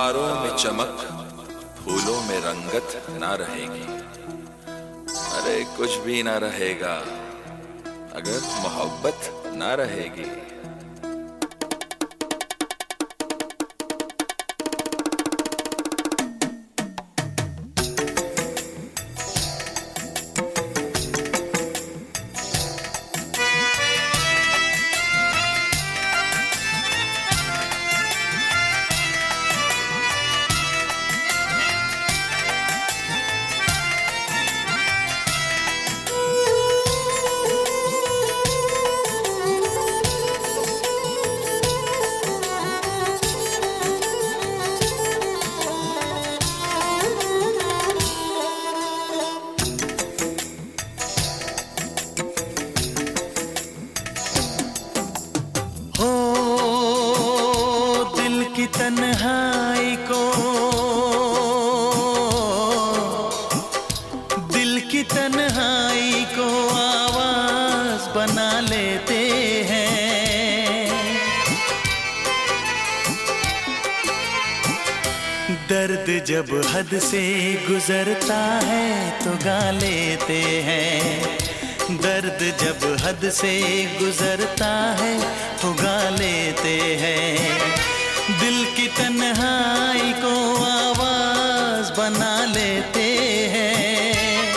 सितारों में चमक, फूलों में रंगत ना रहेगी। अरे कुछ भी ना रहेगा अगर मोहब्बत ना रहेगी। तन्हाई को, दिल की तन्हाई को आवाज बना लेते हैं। दर्द जब हद से गुजरता है तो गा लेते हैं। दर्द जब हद से गुजरता है तो गा लेते हैं। दिल की तन्हाई को आवाज बना लेते हैं।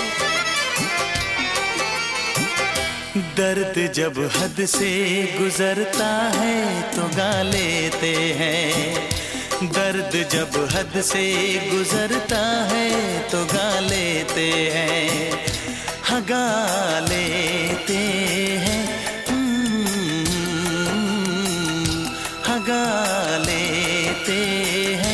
दर्द जब हद से गुजरता है तो गा लेते हैं। दर्द जब हद से गुजरता है तो गा लेते हैं। हाँ गा लेते हैं, हाँ गा लेते हैं।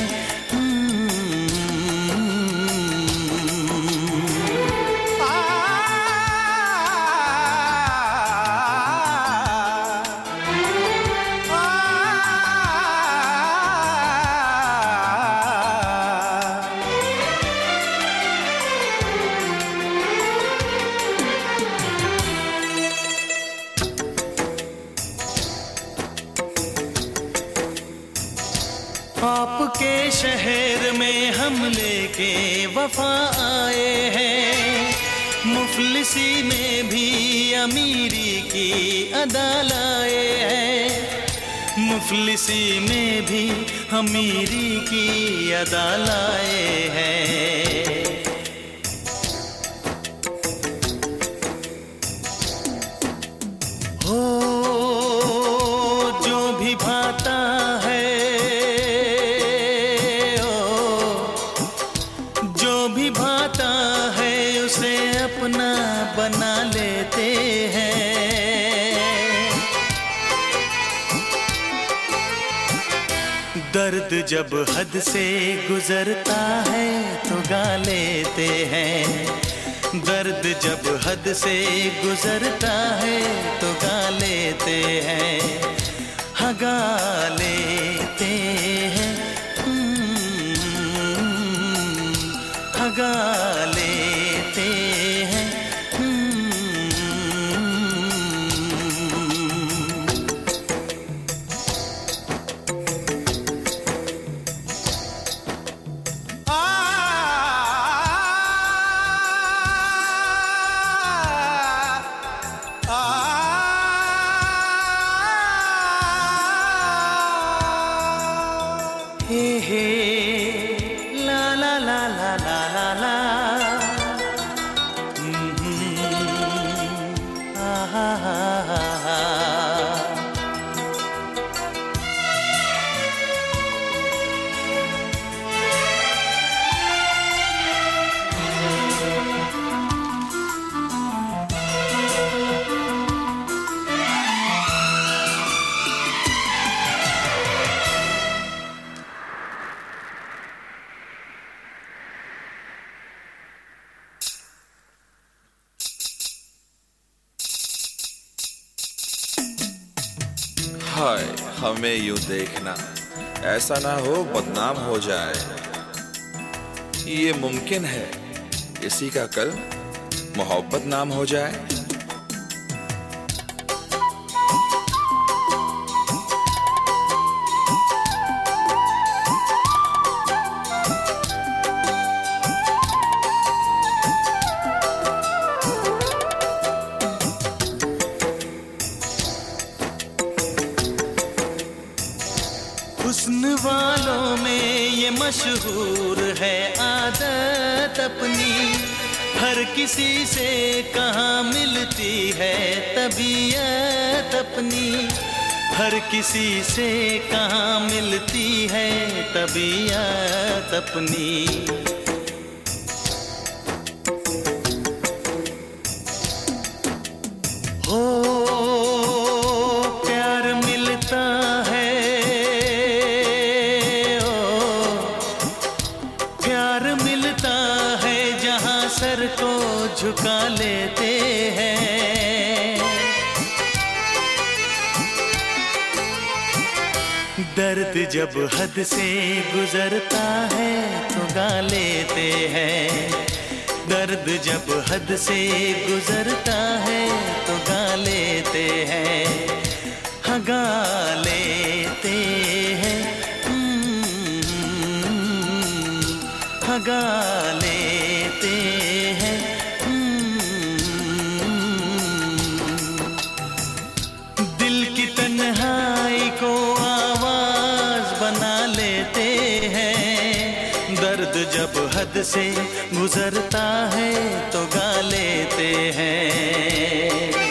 आपके शहर में हम लेके वफा आए हैं। मुफलिसी में भी अमीरी की अदा लाए हैं। मुफलिसी में भी अमीरी की अदा लाए हैं। हो जो भी भाता है, भाता है उसे अपना बना लेते हैं। दर्द जब हद से गुजरता है तो गा लेते हैं। दर्द जब हद से गुजरता है तो गा लेते हैं। हाँ गा लेते हैं, गा लेते हैं। हे हे ला ला ला ला ला ला ला। हाय हमें यूं देखना, ऐसा ना हो बदनाम हो जाए। ये मुमकिन है किसी का कल मोहब्बत नाम हो जाए। मशहूर है आदत अपनी, हर किसी से कहाँ मिलती है तबीयत अपनी, हर किसी से कहाँ मिलती है तबीयत अपनी। हो प्यार मिलता है, ओ प्यार मिलता है जहाँ सर को झुका लेते हैं। दर्द जब हद से गुजरता है तो गा लेते हैं, दर्द जब हद से गुजरता है तो गा लेते हैं, हाँ गा लेते हैं, हाँ गा लेते हैं। दिल की तन्हाई को आवाज बना लेते हैं, दर्द जब हद से गुजरता है तो गा लेते हैं।